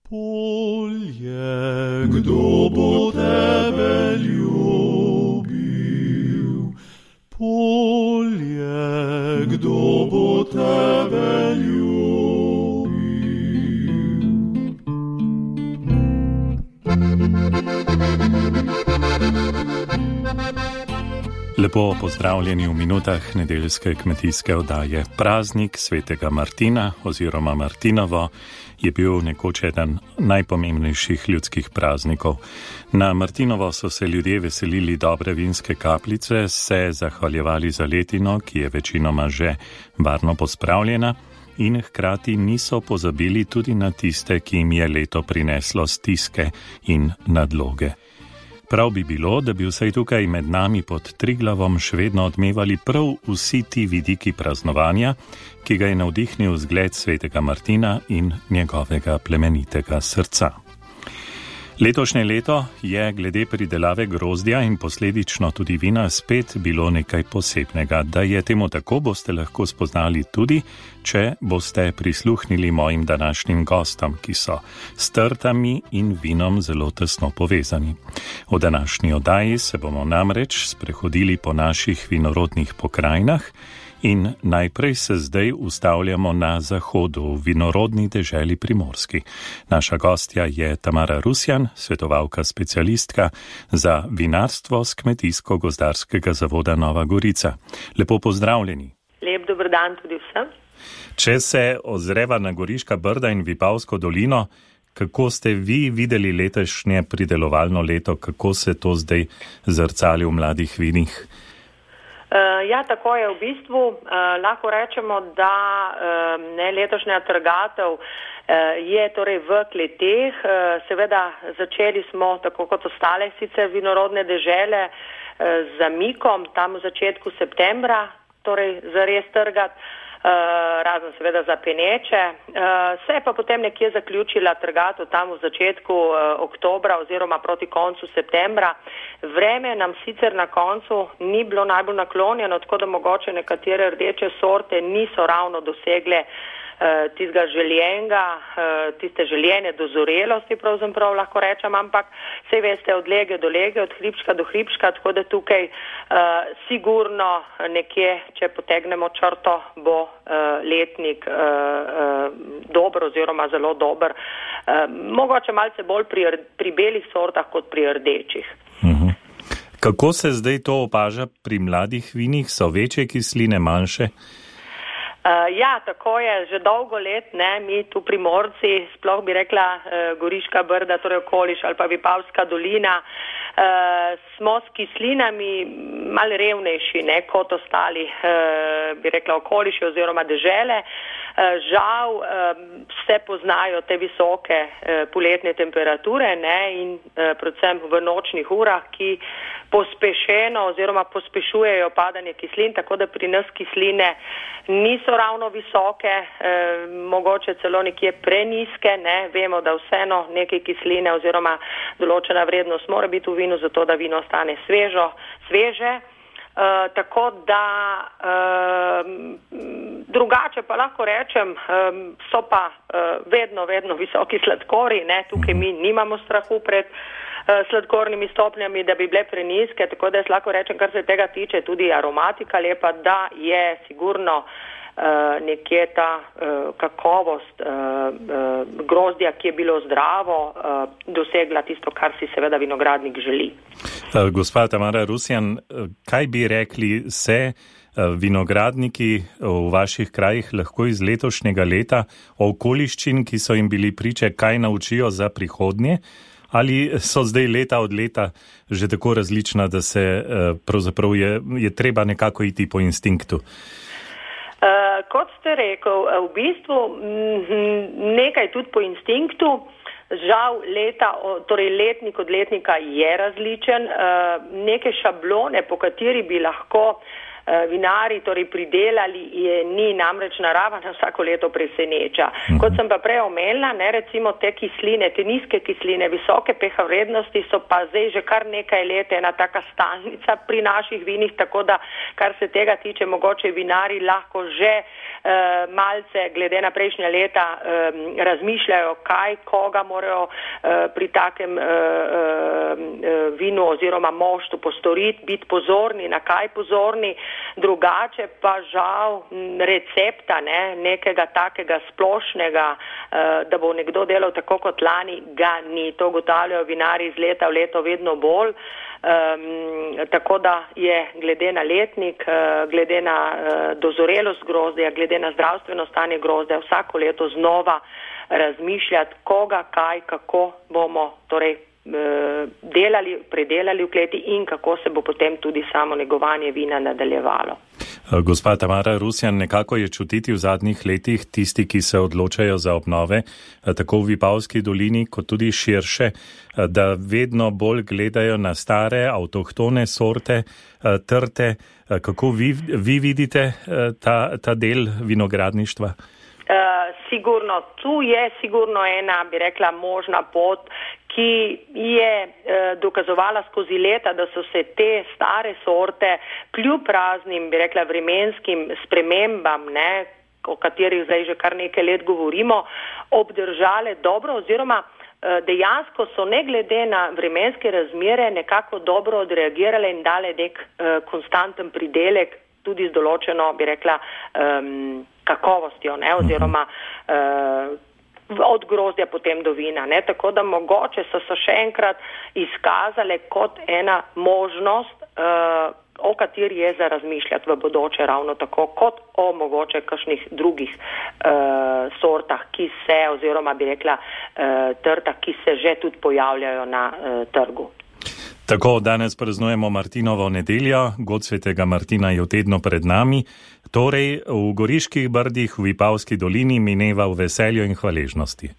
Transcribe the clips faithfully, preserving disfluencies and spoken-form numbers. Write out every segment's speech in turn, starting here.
Polje, kdo bo tebe ljubil? Polje, kdo bo tebe ljubil? Lepo pozdravljeni v minutah nedeljske kmetijske oddaje. Praznik svetega Martina oziroma Martinovo je bil nekoč eden najpomembnejših ljudskih praznikov. Na Martinovo so se ljudje veselili dobre vinske kapljice, se zahvaljevali za letino, ki je večinoma že varno pospravljena, in hkrati niso pozabili tudi na tiste, ki jim je leto prineslo stiske in nadloge. Prav bi bilo, da bi vsaj tukaj med nami pod Triglavom še vedno odmevali prav vsi ti vidiki praznovanja, ki ga je navdihnil zgled svetega Martina in njegovega plemenitega srca. Letošnje leto je glede pridelave grozdja in posledično tudi vina spet bilo nekaj posebnega. Da je temu tako, boste lahko spoznali tudi, če boste prisluhnili mojim današnjim gostom, ki so s trtami in vinom zelo tesno povezani. V današnji oddaji se bomo namreč sprehodili po naših vinorodnih pokrajinah in najprej se zdaj ustavljamo na zahodu, v vinorodni deželi Primorski. Naša gostja je Tamara Rusjan, svetovalka specialistka za vinarstvo z Kmetijsko-gozdarskega zavoda Nova Gorica. Lepo pozdravljeni. Lep dober dan tudi vsem. Če se ozreva na Goriška brda in Vipavsko dolino, kako ste vi videli letošnje pridelovalno leto, kako se to zdaj zrcali v mladih vinih? Uh, ja, tako je v bistvu. Uh, lahko rečemo, da uh, ne, letošnja trgatev uh, je torej v kleteh. Uh, seveda začeli smo, tako kot ostale sicer vinorodne dežele, uh, z zamikom tam v začetku septembra, torej zares trgati. Uh, razen seveda za peneče. Uh, se je pa potem nekje zaključila trgatev tam v začetku uh, oktobra oziroma proti koncu septembra. Vreme nam sicer na koncu ni bilo najbolj naklonjeno, tako da mogoče nekatere rdeče sorte niso ravno dosegle uh, tistega željenega, uh, tiste željene dozorelosti, pravzaprav lahko rečem, ampak sej veste, od lege do lege, od hribčka do hribčka, tako da tukaj uh, sigurno nekje, če potegnemo črto, bo uh, letnik uh, uh, dober oziroma zelo dober. Uh, mogoče malce bolj pri, pri belih sortah kot pri rdečih. Uh-huh. Kako se zdaj to opaža pri mladih vinih? So večje kisline, manjše? Uh, ja, tako je, že dolgo let, ne, mi tu Primorci, sploh bi rekla uh, Goriška brda, torej Okoliš ali pa Vipavska dolina, uh, smo s kislinami mal revnejši, ne, kot ostali, uh, bi rekla Okoliši oziroma dežele. Uh, žal uh, se poznajo te visoke uh, poletne temperature, ne, in uh, predvsem v nočnih urah, ki pospešeno oziroma pospešujejo padanje kislin, tako da pri nas kisline niso ravno visoke, eh, mogoče celo nekje preniske, ne, vemo, da vseeno neke kisline oziroma določena vrednost mora biti v vinu, zato da vino ostane svežo, sveže. Uh, tako da uh, drugače pa lahko rečem, um, so pa uh, vedno, vedno visoki sladkori, ne, tukaj mi nimamo strahu pred uh, sladkornimi stopnjami, da bi bile preniske, tako da jaz lahko rečem, kar se tega tiče, tudi aromatika lepa, da je sigurno uh, nekje ta uh, kakovost uh, uh, grozdja, ki je bilo zdravo, uh, dosegla tisto, kar si seveda vinogradnik želi. Gospa Tamara Rusjan, kaj bi rekli, se vinogradniki v vaših krajih lahko iz letošnjega leta okoliščin, ki so jim bili priče, kaj naučijo za prihodnje? Ali so zdaj leta od leta že tako različna, da se pravzaprav je, je treba nekako iti po instinktu? Uh, kot ste rekel, v bistvu nekaj tudi po instinktu. Žal leta, torej letnik od letnika je različen. Neke šablone, po kateri bi lahko vinari torej pridelali, je ni namreč narava na vsako leto preseneča. Kot sem pa prej omenila, ne, recimo te kisline, te nizke kisline, visoke pH vrednosti so pa zdaj že kar nekaj let ena taka stalnica pri naših vinih, tako da kar se tega tiče, mogoče vinari lahko že uh, malce glede na prejšnja leta um, razmišljajo, kaj, koga morajo uh, pri takem uh, uh, vinu oziroma moštu postoriti, biti pozorni, na kaj pozorni, drugače pa žal recepta, ne, nekega takega splošnega, uh, da bo nekdo delal tako kot lani, ga ni. To ugotavljajo vinari iz leta v leto vedno bolj. Um, tako da je glede na letnik, uh, glede na uh, dozorelost grozdja, glede na zdravstveno stanje grozdja, vsako leto znova razmišljati, koga, kaj, kako bomo torej uh, delali, predelali v kleti in kako se bo potem tudi samo negovanje vina nadaljevalo. Gospa Tamara Rusjan, nekako je čutiti v zadnjih letih tisti, ki se odločajo za obnove, tako v Vipavski dolini, kot tudi širše, da vedno bolj gledajo na stare, avtohtone sorte, trte. Kako vi, vi vidite ta, ta del vinogradništva? Uh, sigurno, tu je sigurno ena, bi rekla, možna pot, ki je uh, dokazovala skozi leta, da so se te stare sorte kljub raznim, bi rekla, vremenskim spremembam, ne, o katerih zdaj že kar nekaj let govorimo, obdržale dobro oziroma uh, dejansko so ne glede na vremenske razmere nekako dobro odreagirale in dale nek uh, konstanten pridelek, tudi z določeno, bi rekla, um, kakovostjo, ne, oziroma uh, od grozdja potem do vina, ne, tako da mogoče so se še enkrat izkazale kot ena možnost, uh, o kateri je za razmišljati v bodoče ravno tako, kot o mogoče kakšnih drugih uh, sortah, ki se, oziroma bi rekla, uh, trtah, ki se že tudi pojavljajo na uh, trgu. Tako, danes praznujemo Martinovo nedeljo, god svetega Martina je v tednu pred nami, torej v Goriških brdih v Vipavski dolini mineva v veselju in hvaležnosti.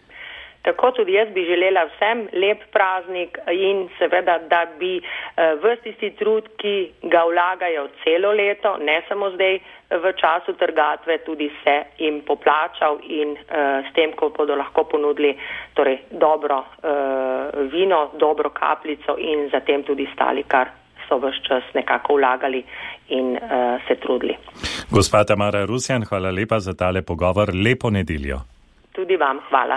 Tako tudi jaz bi želela vsem lep praznik in seveda, da bi ves tisti trud, ki ga vlagajo celo leto, ne samo zdaj v času trgatve, tudi se jim poplačal in uh, s tem, ko bodo lahko ponudili torej, dobro uh, vino, dobro kapljico in zatem tudi stali, kar so vse čas nekako vlagali in uh, se trudili. Gospa Tamara Rusjan, hvala lepa za tale pogovor. Lepo nedeljo. Tudi vam hvala.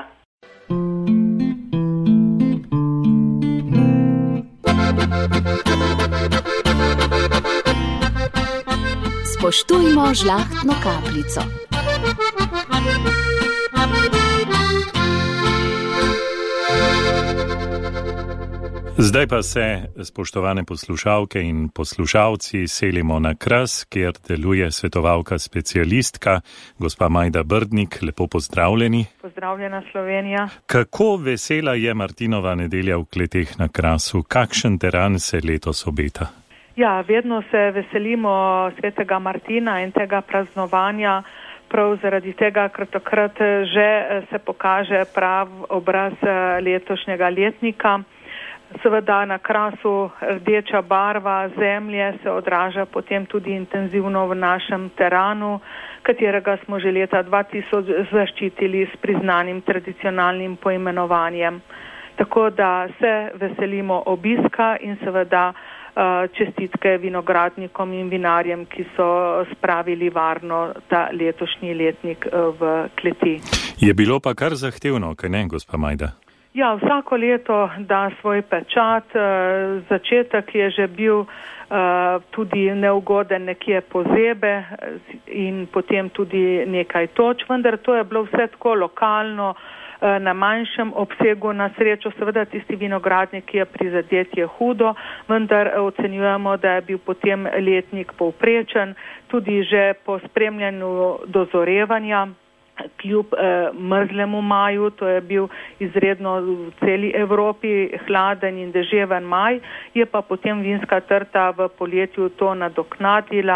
Spoštujmo žlahtno kapljico. Zdaj pa se, spoštovane poslušalke in poslušalci, selimo na Kras, kjer deluje svetovalka specialistka, gospa Majda Brdnik. Lepo pozdravljeni. Pozdravljena Slovenija. Kako vesela je Martinova nedelja v kleteh na Krasu? Kakšen teran se letos obeta? Ja, vedno se veselimo svetega Martina in tega praznovanja, prav zaradi tega, ker takrat že se pokaže prav obraz letošnjega letnika. Seveda na Krasu rdeča barva zemlje se odraža potem tudi intenzivno v našem teranu, katerega smo že leta dva tisoč zaščitili s priznanim tradicionalnim poimenovanjem. Tako da se veselimo obiska in seveda čestitke vinogradnikom in vinarjem, ki so spravili varno ta letošnji letnik v kleti. Je bilo pa kar zahtevno, kaj ne, gospa Majda? Ja, vsako leto da svoj pečat. Začetek je že bil tudi neugoden nekje pozebe in potem tudi nekaj toč, vendar to je bilo vse tako lokalno, na manjšem obsegu. Na srečo seveda tisti vinogradnik, ki je prizadet, je hudo, vendar ocenjujemo, da je bil potem letnik povprečen, tudi že po spremljanju dozorevanja. Kljub eh, mrzlemu maju, to je bil izredno v celi Evropi hladen in deževen maj, je pa potem vinska trta v poletju to nadoknadila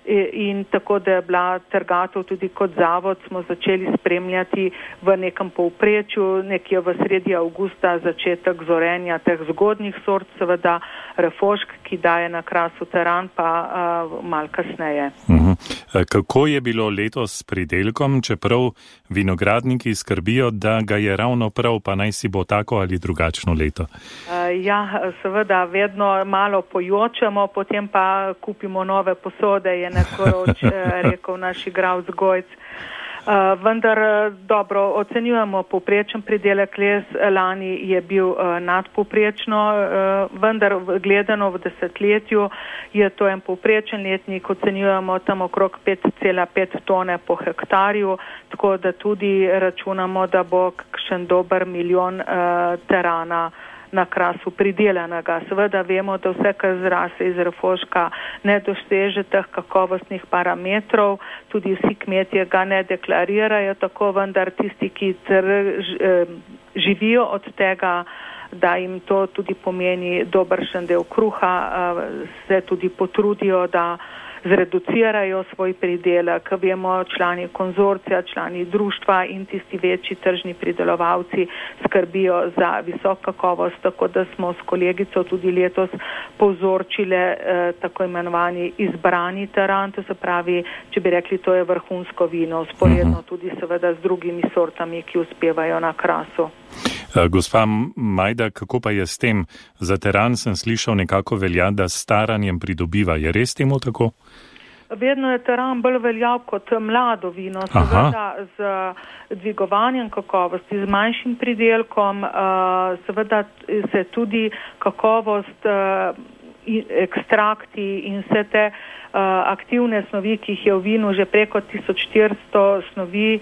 in tako, da je bila trgatev tudi kot zavod, smo začeli spremljati v nekem povprečju, nekje v sredi avgusta začetek zorenja teh zgodnjih sort, seveda refošk, ki daje na krasu teran, pa uh, mal kasneje. Uh-huh. Kako je bilo letos s pridelkom, čeprav vinogradniki skrbijo, da ga je ravno prav, pa naj si bo tako ali drugačno leto? Uh, ja, seveda vedno malo pojočemo, potem pa kupimo nove posode, je nekoroč rekel naš igralec Gojc. Uh, vendar dobro ocenjujemo povprečen pridelek les, lani je bil uh, nadpovprečno, uh, vendar gledano v desetletju je to en povprečen letnik, ocenjujemo tam okrog pet cela pet tone po hektarju, tako da tudi računamo, da bo kakšen dober milijon uh, terana na krasu pridelanega. Seveda vemo, da vse, kar zrase iz refoška, ne doseže teh kakovostnih parametrov, tudi vsi kmetje ga ne deklarirajo tako, vendar tisti, ki tr, živijo od tega, da jim to tudi pomeni dobršen del kruha, se tudi potrudijo, da zreducirajo svoj pridelek. Vemo, člani konzorcija, člani društva in tisti večji tržni pridelovalci skrbijo za visok kakovost, tako da smo s kolegico tudi letos povzročile eh, tako imenovani izbrani teran, to se pravi, če bi rekli, to je vrhunsko vino, sporedno tudi seveda z drugimi sortami, ki uspevajo na krasu. Gospa Majda, kako pa je s tem? Za teran sem slišal nekako velja, da s staranjem pridobiva. Je res temu tako? Vedno je teran bolj veljav kot mlado vino, seveda z dvigovanjem kakovosti, z manjšim pridelkom, seveda se tudi kakovost, ekstrakti in vse te aktivne snovi, ki jih je v vinu že preko tisoč štiristo snovi,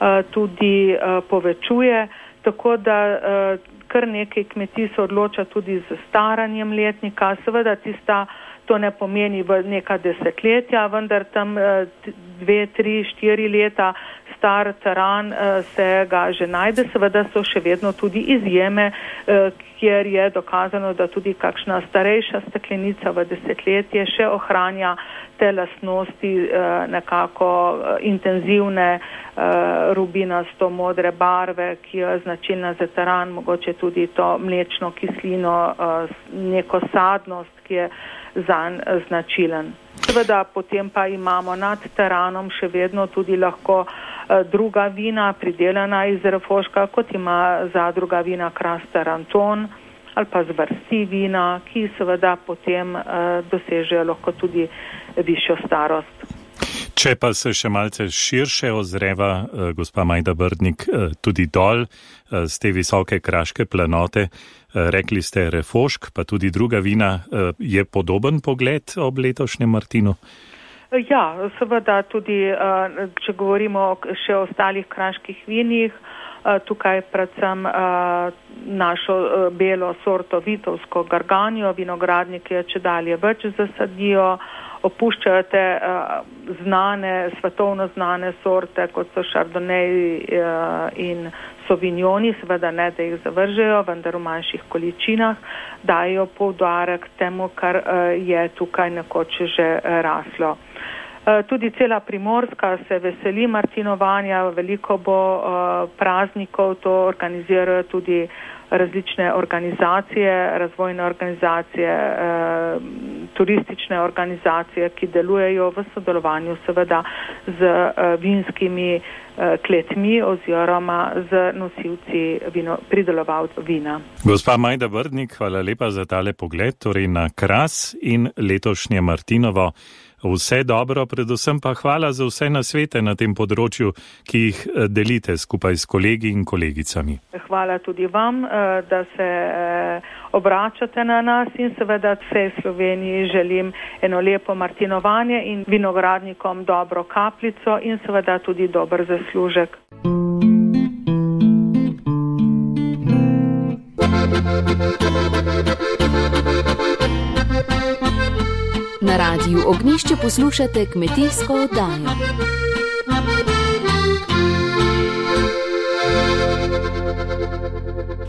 tudi povečuje. Tako da uh, kar nekaj kmetij se odloča tudi z staranjem letnika. Seveda tista, to ne pomeni v neka desetletja, vendar tam uh, dve, tri, štiri leta star teran uh, se ga že najde. Seveda so še vedno tudi izjeme, uh, kjer je dokazano, da tudi kakšna starejša steklenica v desetletje še ohranja te lastnosti uh, nekako uh, intenzivne, Uh, rubinasto modre barve, ki je značilna za teran, mogoče tudi to mlečno kislino, uh, neko sadnost, ki je zanj uh, značilen. Seveda potem pa imamo nad teranom še vedno tudi lahko uh, druga vina, pridelana iz refoška, kot ima zadruga vina Kraster Anton ali pa zvrsti vina, ki seveda potem uh, dosežejo lahko tudi višjo starost. Če pa se še malce širše ozreva, eh, gospa Majda Brdnik, eh, tudi dol eh, z te visoke kraške planote, eh, rekli ste refošk, pa tudi druga vina, eh, je podoben pogled ob letošnjem Martinu? Ja, seveda tudi, eh, če govorimo še o ostalih kraških vinih, eh, tukaj predvsem eh, našo eh, belo sorto vitovsko garganjo, vinogradnike če dalje več zasadijo, opuščajo te uh, znane, svetovno znane sorte, kot so Chardonnay uh, in Sauvignoni, seveda ne, da jih zavržejo, vendar v manjših količinah dajo poudarek temu, kar uh, je tukaj nekoč že uh, raslo. Uh, tudi cela Primorska se veseli martinovanja, veliko bo uh, praznikov, to organizirajo tudi različne organizacije, razvojne organizacije, eh, turistične organizacije, ki delujejo v sodelovanju seveda z eh, vinskimi eh, kletmi oziroma z nosilci vino, pridelovalcev vina. Gospa Majda Brdnik, hvala lepa za tale pogled, torej na Kras in letošnje Martinovo. Vse dobro, predvsem pa hvala za vse nasvete na tem področju, ki jih delite skupaj s kolegi in kolegicami. Hvala tudi vam, da se obračate na nas in seveda vsej Sloveniji želim eno lepo martinovanje in vinogradnikom dobro kapljico in seveda tudi dober zaslužek. Na Radiu Ognjišče poslušate kmetijsko oddajo.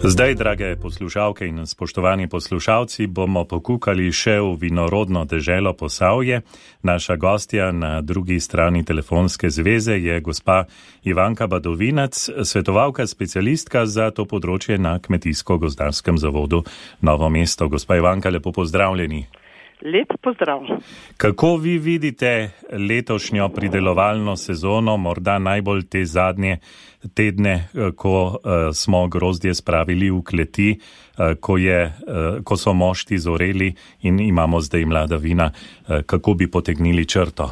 Zdaj, drage poslušalke in spoštovani poslušalci, bomo pokukali še v vinorodno deželo Posavje. Naša gostja na drugi strani telefonske zveze je gospa Ivanka Badovinac, svetovalka specialistka za to področje na Kmetijsko-gozdarskem zavodu Novo mesto. Gospa Ivanka, lepo pozdravljeni. Lep pozdrav. Kako vi vidite letošnjo pridelovalno sezono, morda najbolj te zadnje tedne, ko uh, smo grozdje spravili v kleti, uh, ko, je, uh, ko so mošti zoreli in imamo zdaj mlada vina, uh, kako bi potegnili črto?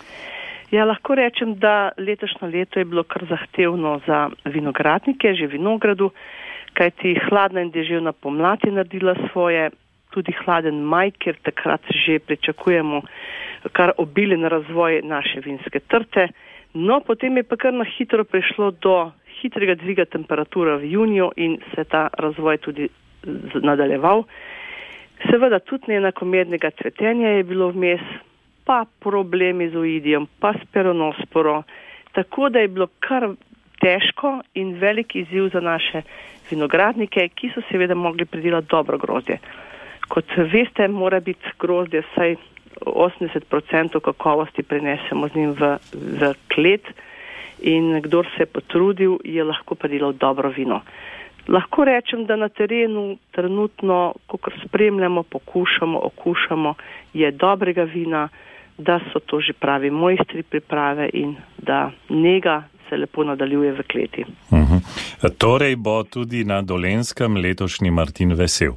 Ja, lahko rečem, da letošnje leto je bilo kar zahtevno za vinogradnike, že vinogradu, kajti hladna in deževna pomlad je naredila svoje, tudi hladen maj, ker takrat že pričakujemo kar obilen razvoj naše vinske trte. No, potem je pa kar na hitro prišlo do hitrega dviga temperature v juniju in se ta razvoj tudi nadaljeval. Seveda tudi neenakomernega cvetenja je bilo vmes, pa problemi z oidijem, pa s peronosporo, tako da je bilo kar težko in velik izziv za naše vinogradnike, ki so seveda mogli pridelati dobro grozdje. Kot veste, mora biti grozdje vsaj osemdeset procentov kakovosti prenesemo z njim v, v klet in kdor se je potrudil, je lahko pridelal dobro vino. Lahko rečem, da na terenu trenutno, ko spremljamo, pokušamo, okušamo, je dobrega vina, da so to že pravi mojstri priprave in da njega se lepo nadaljuje v kleti. Uh-huh. Torej bo tudi na Dolenjskem letošnji Martin vesel.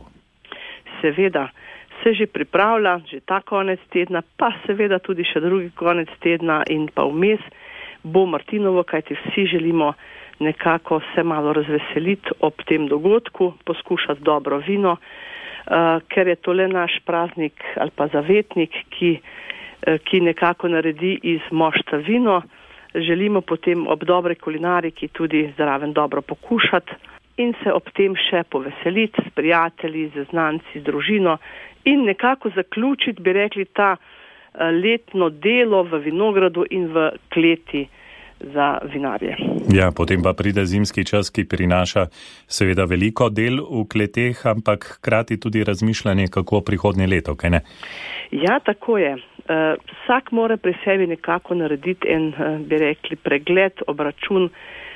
Seveda se že pripravlja, že ta konec tedna, pa seveda tudi še drugi konec tedna in pa vmes bo Martinovo, kajti vsi želimo nekako se malo razveseliti ob tem dogodku, poskušati dobro vino, uh, ker je to le naš praznik ali pa zavetnik, ki, uh, ki nekako naredi iz mošta vino. Želimo potem ob dobre kulinariki tudi zraven dobro pokušati in se ob tem še poveseliti s prijatelji, z znanci, z družino in nekako zaključiti, bi rekli, ta letno delo v vinogradu in v kleti za vinarje. Ja, potem pa pride zimski čas, ki prinaša seveda veliko del v kleteh, ampak hkrati tudi razmišljanje, kako prihodnje leto, kaj ne? Ja, tako je. Uh, vsak mora pri sebi nekako narediti en, uh, bi rekli, pregled, obračun,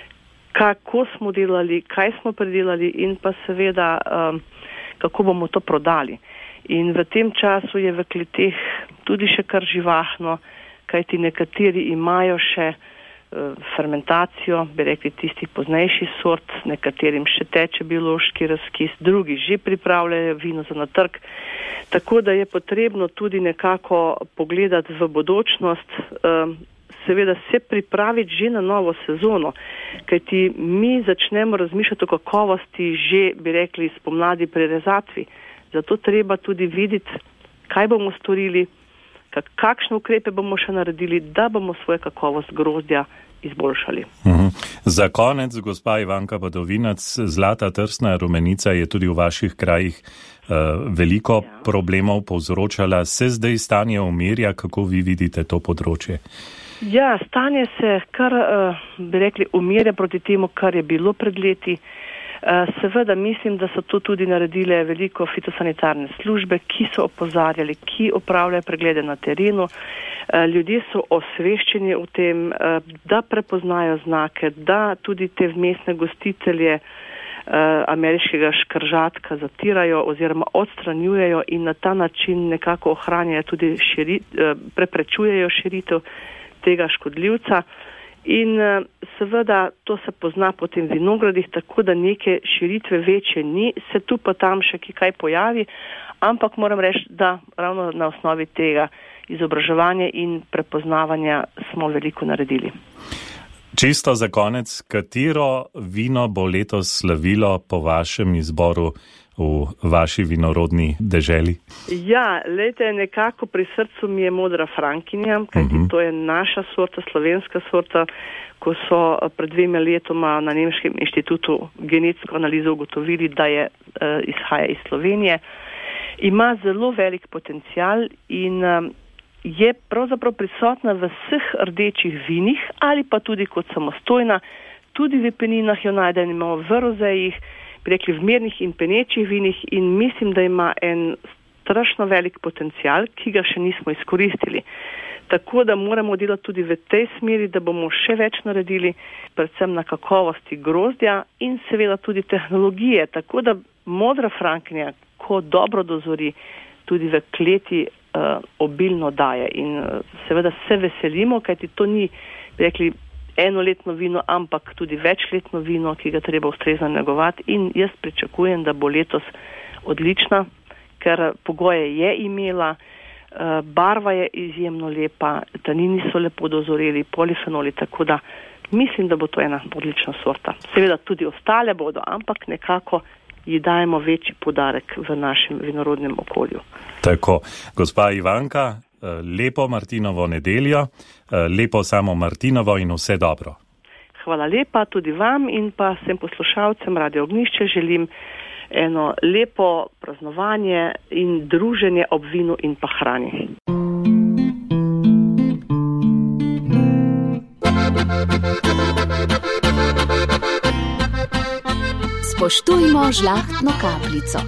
kako smo delali, kaj smo predelali in pa seveda, um, kako bomo to prodali. In v tem času je v kleteh tudi še kar živahno, kajti nekateri imajo še uh, fermentacijo, bi rekli tistih poznejših sort, nekaterim še teče biološki razkis, drugi že pripravljajo vino za na trg. Tako da je potrebno tudi nekako pogledati v bodočnost, um, seveda se pripraviti že na novo sezono, kajti mi začnemo razmišljati o kakovosti že, bi rekli, spomladi pri rezatvi. Zato treba tudi videti, kaj bomo storili, kakšne ukrepe bomo še naredili, da bomo svojo kakovost grozdja izboljšali. Uhum. Za konec, gospa Ivanka Badovinac, zlata trsna rumenica je tudi v vaših krajih uh, veliko ja. problemov povzročala. Se zdaj stanje umirja, kako vi vidite to področje? Ja, stanje se kar, uh, bi rekli, umirja proti temu, kar je bilo pred leti. Uh, seveda mislim, da so to tudi naredile veliko fitosanitarne službe, ki so opozarjali, ki opravljajo preglede na terenu. Uh, ljudje so osveščeni o tem, uh, da prepoznajo znake, da tudi te vmesne gostitelje uh, ameriškega škržatka zatirajo oziroma odstranjujejo in na ta način nekako ohranjajo tudi širi, uh, preprečujejo širitev tega škodljivca. In seveda to se pozna po tem vinogradih, tako da neke širitve večje ni, se tu pa tam še kaj pojavi, ampak moram reči, da ravno na osnovi tega izobraževanja in prepoznavanja smo veliko naredili. Čisto za konec, katero vino bo letos slavilo po vašem izboru v vaši vinorodni deželi? Ja, lejte, nekako pri srcu mi je modra frankinja, kajti uh-huh. to je naša sorta, slovenska sorta, ko so pred dvema letoma na Nemškem inštitutu genetsko analizo ugotovili, da je uh, izhaja iz Slovenije. Ima zelo velik potencial in um, je pravzaprav prisotna v vseh rdečih vinih ali pa tudi kot samostojna, tudi v peninah jo najdemo, v rozejih. bi rekli, vmernih in penečih vinih in mislim, da ima en strašno velik potencial, ki ga še nismo izkoristili. Tako da moramo delati tudi v tej smeri, da bomo še več naredili, predvsem na kakovosti grozdja in seveda tudi tehnologije. Tako da modra frankinja, ko dobro dozori, tudi v kleti uh, obilno daje. In uh, seveda se veselimo, kajti to ni, bi rekli, enoletno vino, ampak tudi večletno vino, ki ga treba ustrezno negovati. In jaz pričakujem, da bo letos odlična, ker pogoje je imela, barva je izjemno lepa, tanini so lepo dozoreli, polifenoli, tako da mislim, da bo to ena odlična sorta. Seveda tudi ostale bodo, ampak nekako ji dajemo večji poudarek v našem vinorodnem okolju. Tako, gospa Ivanka, lepo Martinovo nedeljo, lepo samo Martinovo in vse dobro. Hvala lepa tudi vam in pa vsem poslušalcem Radio Ognjišče želim eno lepo praznovanje in druženje ob vinu in pa hrani. Spoštujmo žlahtno kapljico.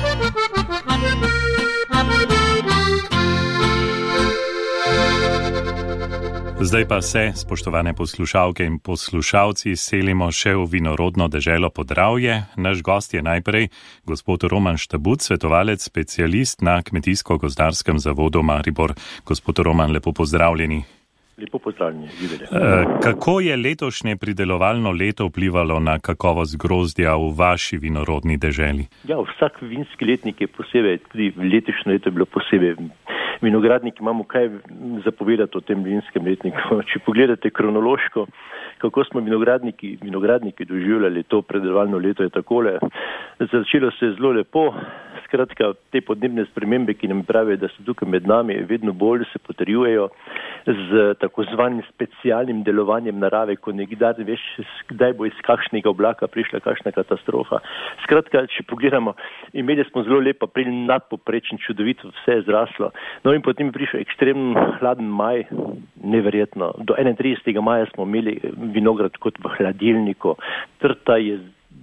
Zdaj pa se, spoštovane poslušalke in poslušalci, selimo še v vinorodno deželo Podravje. Naš gost je najprej gospod Roman Štabut, svetovalec, specialist na Kmetijsko-gozdarskem zavodu Maribor. Gospod Roman, lepo pozdravljeni. Lepo pozdravljeni, Živelje. Kako je letošnje pridelovalno leto vplivalo na kakovost grozdja v vaši vinorodni deželi? Ja, vsak vinski letnik je posebej, tudi letošnje leto je bilo posebej. Vinogradniki imamo kaj zapovedati o tem vinskem letniku. Če pogledate kronološko, kako smo vinogradniki, vinogradniki doživljali to predelovalno leto, je takole. Začelo se je zelo lepo. Skratka, te podnebne spremembe, ki nam pravijo, da so tukaj med nami, vedno bolj se potrjujejo z tako zvanim specialnim delovanjem narave, ko nekdaj veš, kdaj bo iz kakšnega oblaka prišla kakšna katastrofa. Skratka, če pogledamo, imeli smo zelo lepo, prej nadpoprečen, čudovito, vse je zraslo. No in potem je prišel ekstremno hladen maj, neverjetno. Do enaintridesetega maja smo imeli vinograd kot v hladilniku. Trta je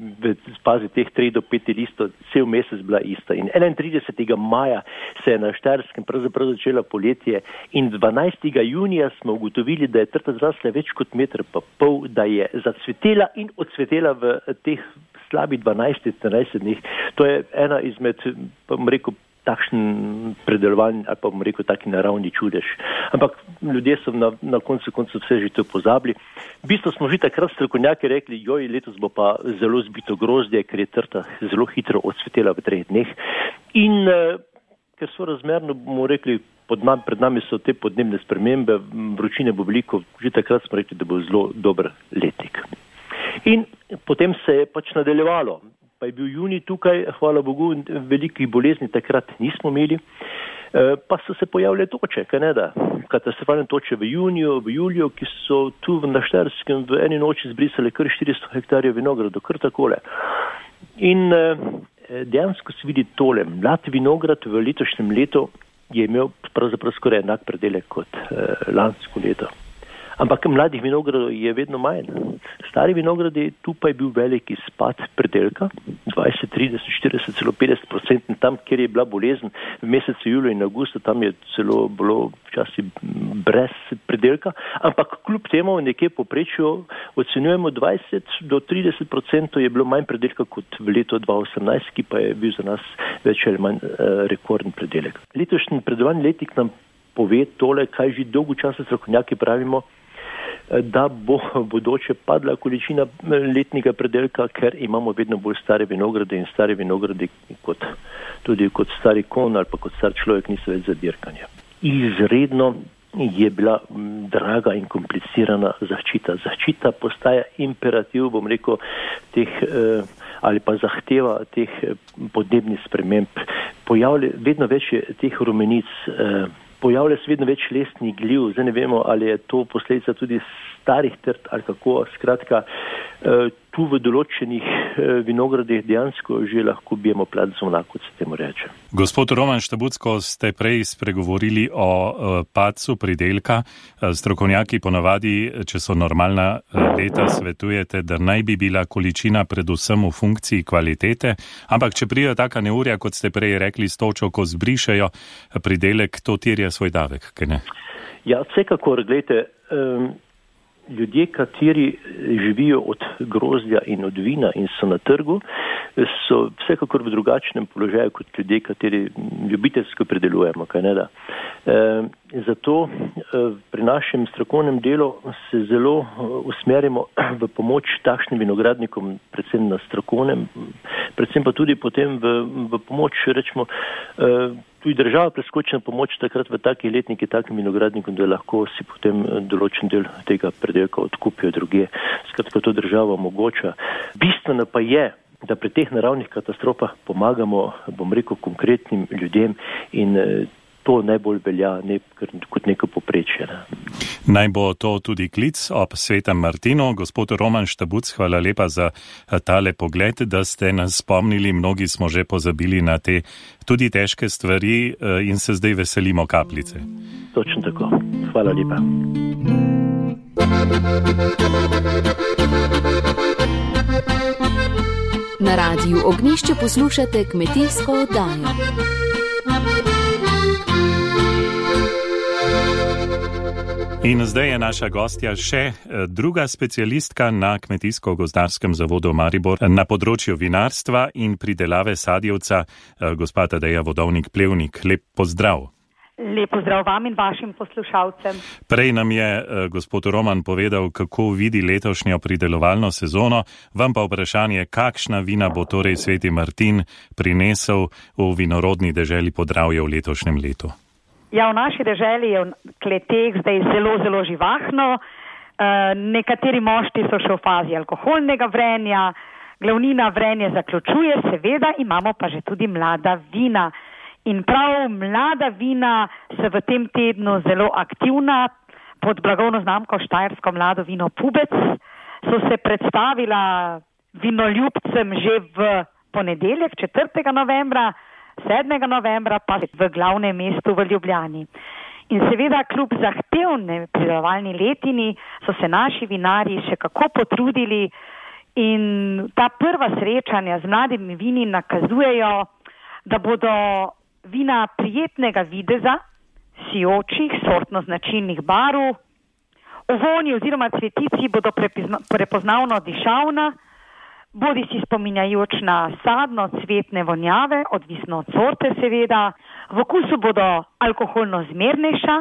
spazi teh tri do pet listov, cel mesec bila ista. In enaintridesetega maja se je na Štajerskem pravzaprav začela poletje in dvanajstega junija smo ugotovili, da je trta zrasla več kot meter pa pol, da je zacvetela in odsvetela v teh slabih dvanajst do trinajst dneh. To je ena izmed, pa bom rekel, takšen predelovalni, ali pa bom rekel, taki naravni čudež. Ampak ljudje so na, na koncu koncu vse že to pozabili. V bistvu smo že takrat strokovnjaki rekli, joj, letos bo pa zelo zbito grozdje, ker je trta zelo hitro odsvetela v treh dneh. In uh, ker so razmerno, bomo rekli, pod nam, pred nami so te podnebne spremembe, vročine bo veliko, že takrat smo rekli, da bo zelo dober letnik. In potem se je pač nadaljevalo. Pa je bil junij tukaj, hvala Bogu, velikih bolezni takrat nismo imeli, pa so se pojavile toče, kaj ne da, katastrofalne toče v juniju, v juliju, ki so tu na Štajerskem v eni noči zbrisali kar štiristo hektarjev vinogradu, kar takole. In dejansko se vidi tole, mlad vinograd v letošnjem letu je imel pravzaprav skoraj enak predelek kot lansko leto. Ampak mladih vinogradov je vedno manj. Stari vinogradi, tu pa je bil veliki spad predelka, dvajset, trideset, štirideset, celo petdeset procentov, tam, kjer je bila bolezen v mesecu julija in avgusta, tam je celo bilo včasih brez predelka, ampak kljub temu nekje poprečju ocenjujemo dvajset do trideset procentov je bilo manj predelka kot v letu dva tisoč osemnajst, ki pa je bil za nas več ali manj uh, rekorden predelek. Letošnji predelovalni letnik nam pove tole, kaj že dolgo časa strokovnjaki pravimo, da bo bodoče padla količina letnega predelka, ker imamo vedno bolj stare vinograde in stare vinograde kot, tudi kot stari kon ali pa kot star človek niso več za dirkanje. Izredno je bila draga in komplicirana zaščita. Zaščita postaja imperativ, bom rekel, teh ali pa zahteva teh podnebnih sprememb. Pojavlja vedno več teh rumenic, pojavlja se vedno več lesnih gliv, zdaj ne vemo, ali je to posledica tudi starih trt ali kako. Skratka, tu v določenih vinogradih dejansko že lahko bijemo plat zvona, kot se temu reče. Gospod Roman Štabucko, ste prej spregovorili o padcu pridelka. Strokovnjaki ponavadi, če so normalna leta, svetujete, da naj bi bila količina predvsem v funkciji kvalitete, ampak če pride taka neurja, kot ste prej rekli, s točo, ko zbrišejo pridelek, to terja svoj davek, kaj ne? Ja, vsekakor, gledajte, um, ljudje, kateri živijo od grozdja in od vina in so na trgu, so vsekakor v drugačnem položaju kot ljudje, kateri ljubiteljsko predelujemo, kaj ne da. E, zato e, pri našem strokovnem delu se zelo usmerimo v pomoč takšnim vinogradnikom, predvsem na strokovnem, predvsem pa tudi potem v, v pomoč, rečemo, e, tudi država preskoči na pomoč takrat v takih letnikih, takim vinogradnikom, da lahko si potem določen del tega predelka odkupijo druge. Skratka, to država omogoča. Bistveno pa je, da pri teh naravnih katastrofah pomagamo, bom rekel, konkretnim ljudem in to najbolj velja ne, kot neko poprečje. Ne. Naj bo to tudi klic ob Svetem Martinu. Gospod Roman Štabuc, hvala lepa za tale pogled, da ste nas spomnili. Mnogi smo že pozabili na te tudi težke stvari in se zdaj veselimo kapljice. Točno tako. Hvala lepa. Na Radiu Ognjišče poslušate kmetijsko oddajo. In zdaj je naša gostja še druga specialistka na Kmetijsko-gozdarskem zavodu Maribor na področju vinarstva in pridelave sadjevca, gospa Tadeja Vodovnik-Plevnik. Lep pozdrav. Lep pozdrav vam in vašim poslušalcem. Prej nam je gospod Roman povedal, kako vidi letošnjo pridelovalno sezono. Vam pa vprašanje, kakšna vina bo torej Sveti Martin prinesel v vinorodni deželi Podravje v letošnjem letu? Ja, v naši deželi je v kleteh zdaj zelo, zelo živahno. E, nekateri mošti so še v fazi alkoholnega vrenja, glavnina vrenje zaključuje, seveda imamo pa že tudi mlada vina. In prav mlada vina so v tem tednu zelo aktivna. Pod blagovno znamko Štajersko mlado vino Pubec so se predstavila vinoljubcem že v ponedeljek, četrtega novembra, sedmega novembra pa v glavnem mestu v Ljubljani. In seveda kljub zahtevne pridelovalni letini so se naši vinarji še kako potrudili in ta prva srečanja z mladimi vini nakazujejo, da bodo vina prijetnega videza, sijočih, sortno značilnih barv, v vonju oziroma cvetici bodo prepoznavno dišavna, bodi si spominjajoč na sadno cvetne vonjave, odvisno od sorte seveda, v okusu bodo alkoholno zmernejša,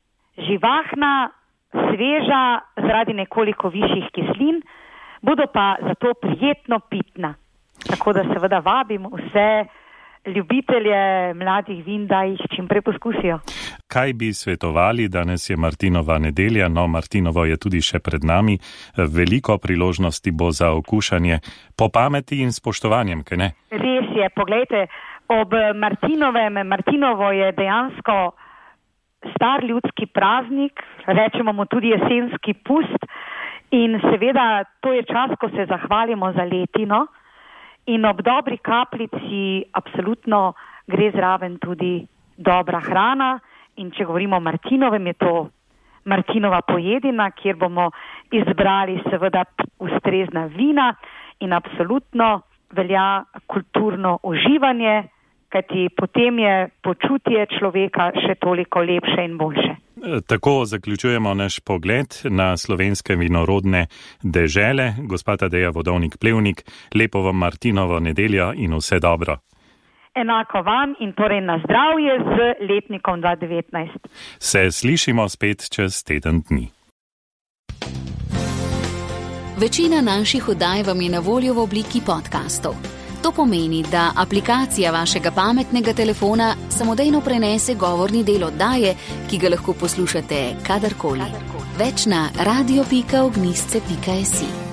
živahna, sveža, zaradi nekoliko višjih kislin, bodo pa zato prijetno pitna. Tako da seveda vabim vse ljubitelje mladih vin, da jih čim prej poskusijo. Kaj bi svetovali? Danes je Martinova nedelja, no Martinovo je tudi še pred nami. Veliko priložnosti bo za okušanje po pameti in spoštovanjem, kaj ne? Res je, poglejte, ob Martinovem, Martinovo je dejansko star ljudski praznik, rečemo mu tudi jesenski pust in seveda to je čas, ko se zahvalimo za letino. In ob dobri kapljici absolutno gre zraven tudi dobra hrana. In če govorimo o Martinovem, je to Martinova pojedina, kjer bomo izbrali seveda ustrezna vina in absolutno velja kulturno uživanje, kajti potem je počutje človeka še toliko lepše in boljše. Tako zaključujemo naš pogled na slovenske vinorodne dežele. Gospa Tadeja Vodovnik-Plevnik, lepo vam Martinovo nedeljo in vse dobro. Enako vam in torej na zdravje z letnikom dva tisoč devetnajst. Se slišimo spet čez teden dni. Večina naših oddaj vam je na voljo v obliki podkastov. To pomeni, da aplikacija vašega pametnega telefona samodejno prenese govorni del oddaje, ki ga lahko poslušate kadarkoli. Več na radio pika ognjišče pika es i.